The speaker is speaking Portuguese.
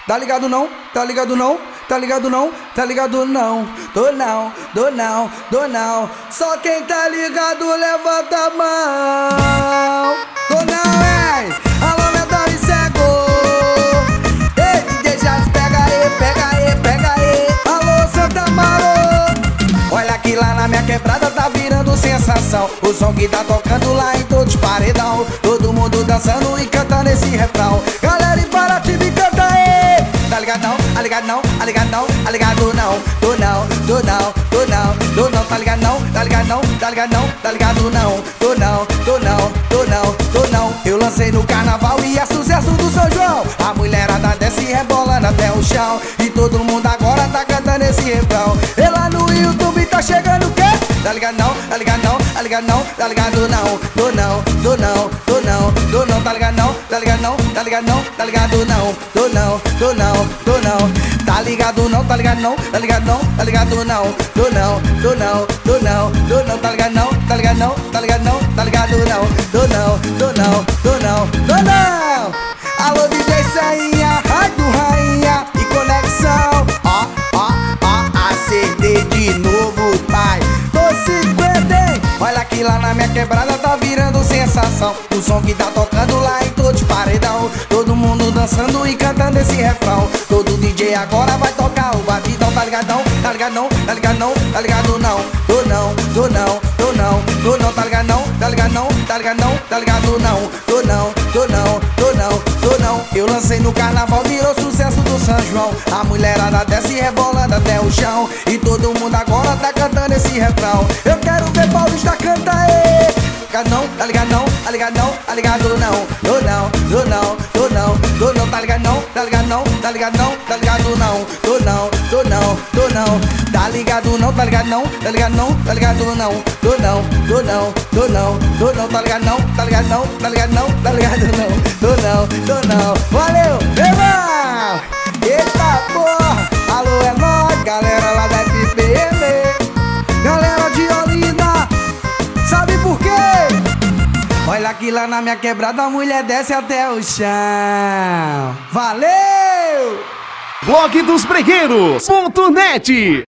Tá ligado não? Tá ligado não? Tá ligado não? Tá ligado não? Tô não, tô não, tô não. Só quem tá ligado levanta a mão. Tô não, hein? Alô, medalha e cego. Ei, DJ Jazz, pega aí, pega aí, pega aí. Alô, Santa Maro. Olha que lá na minha quebrada tá virando sensação. O som que tá tocando lá em todos os paredão. Todo mundo dançando e cantando esse refrão. Galera em Paraty, canta aí. Tá ligado não? Tá ligado não? Tá ligado não? Tá ligado não? Tô não, tô não, tô não, tô não. Tá ligado não? Tá ligado não? Tá ligado não? Tá ligado não? Tô não, tô não, tô não, tô não. Eu lancei no carnaval e é sucesso do São João. A mulherada desce rebolando até o chão. E todo mundo agora tá cantando esse refrão. E lá no YouTube tá chegando o quê? Tá ligado não? Tá ligado não? Tá ligado não? Tá ligado não? Tô não, tô não, tô não, tô não. Tá ligado não? Tá ligado não? Tá ligado não? Tá ligado não? Tô não, tô não, tô não. Tá ligado não? Tá ligado não? Tá ligado não? Tá ligado não? Tô não, tô não, tô não, tô não. Tá ligado não? Tá ligado não? Tá ligado não? Tá ligado não? Tô não, tô não, tô não, tô não. Alô DJ Sainha, rádio rainha e conexão. Ó, ó, ó, acertei de novo, pai. Tô 50, hein? Olha que lá na minha quebrada tá virando sensação. O som que tá tocando lá em todos os paredão. Todo mundo dançando e cantando esse refrão. Todo DJ agora vai tocar o batidão. Tá ligado não? Tá ligado não? Tá ligado não? Tá ligado não? Tô não, tô não, tô não, tô não. Tá ligado não? Tá ligado não? Tá ligado não? Tá ligado não? Tô não, tô não, tô não, tô não. Eu lancei no carnaval, virou sucesso do São João. A mulherada desce rebolando até o chão. E todo mundo agora tá cantando esse refrão. Eu quero ver Paulista, canta aí. Tá ligado não? Tá ligado não? Tá ligado não? Tá ligado não? Tô não, tô não, tô não, tô não. Tá ligado não? Tá ligado não? Tá ligado não? Tá ligado não? Tô não, tô não, tô não. Tá ligado não? Tá ligado não? Tá ligado não? Tá ligado não? Tô não, tô não, tô não, tô não. Tá ligado não? Tá ligado não? Tá ligado não? Tá ligado não? Tô não, tô não. Valeu, irmão! Eita porra! Alô, é nóis, galera lá da FPM. Galera de Olinda, sabe por quê? Olha que lá na minha quebrada a mulher desce até o chão. Valeu! Blog dos Bregueiros.net